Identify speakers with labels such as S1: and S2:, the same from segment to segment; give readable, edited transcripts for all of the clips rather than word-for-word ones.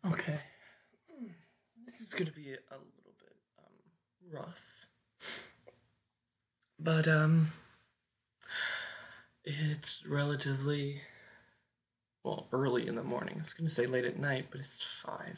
S1: Okay. This is gonna be a little bit rough. But it's relatively early in the morning. I was gonna say late at night, but it's 5.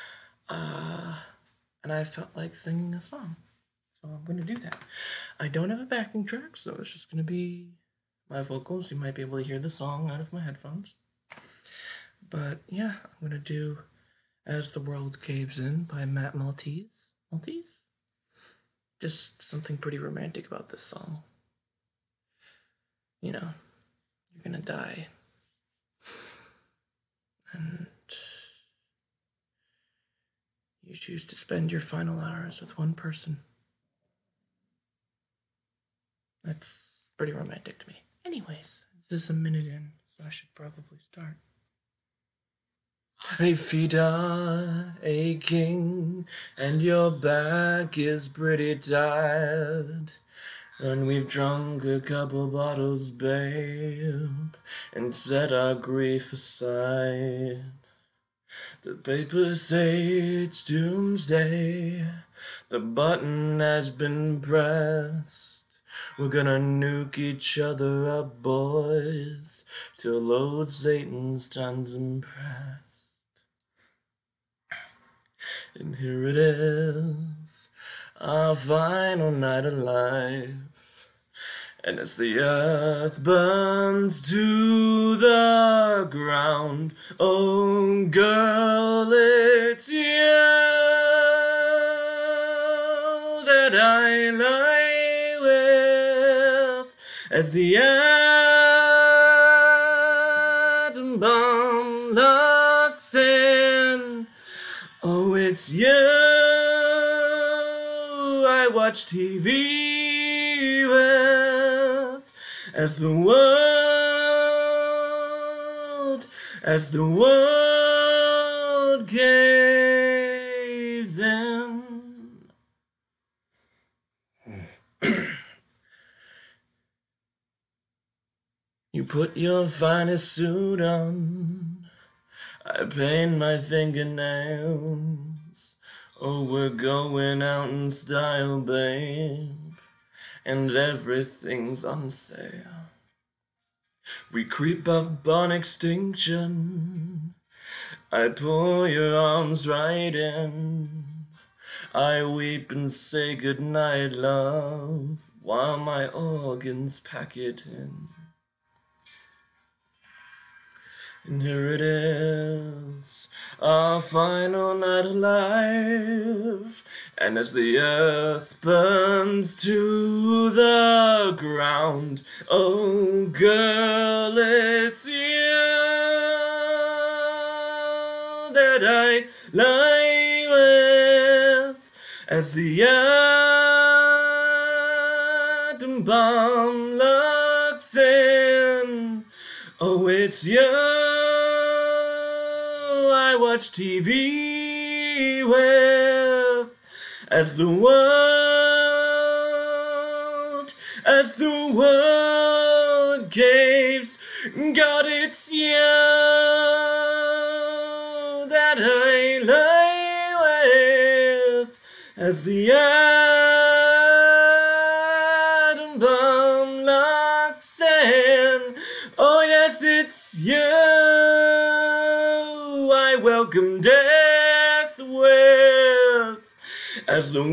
S1: And I felt like singing a song. So I'm gonna do that. I don't have a backing track, so it's just gonna be my vocals. You might be able to hear the song out of my headphones. But yeah, I'm gonna do As the World Caves In by Matt Maltese. Maltese? Just something pretty romantic about this song. You know, you're gonna die. And you choose to spend your final hours with one person. That's pretty romantic to me. Anyways, this is a minute in, so I should probably start. Hey, feet are aching, and your back is pretty tired. And we've drunk a couple bottles, babe, and set our grief aside. The papers say it's doomsday, the button has been pressed. We're gonna nuke each other up, boys, till old Satan stands impressed. And here it is, our final night alive. And as the earth burns to the ground, oh girl, it's you that I lie with. As the atom bomb locks in, oh, it's you I watch TV with. As the world caves in. You put your finest suit on, I paint my fingernails. Oh, we're going out in style, babe, and everything's on sale. We creep up on extinction, I pull your arms right in. I weep and say goodnight, love, while my organs pack it in. And here it is, our final night alive. And as the earth burns to the ground, oh girl, it's you that I lie with. As the atom bomb locks in, oh, it's you I watch TV with. As the world caves, God, it's you that I lie with. As the atom bomb locks in, oh yes, it's you I welcome death with. As the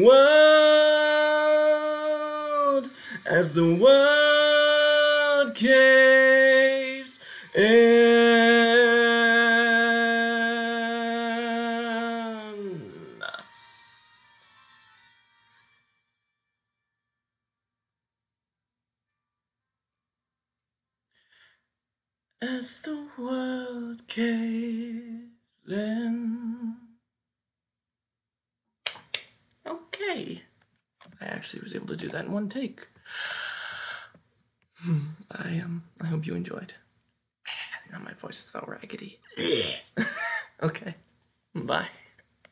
S1: world caves in. As the world caves in. Okay. I actually was able to do that in one take. I hope you enjoyed. Now my voice is all raggedy. Okay. Bye.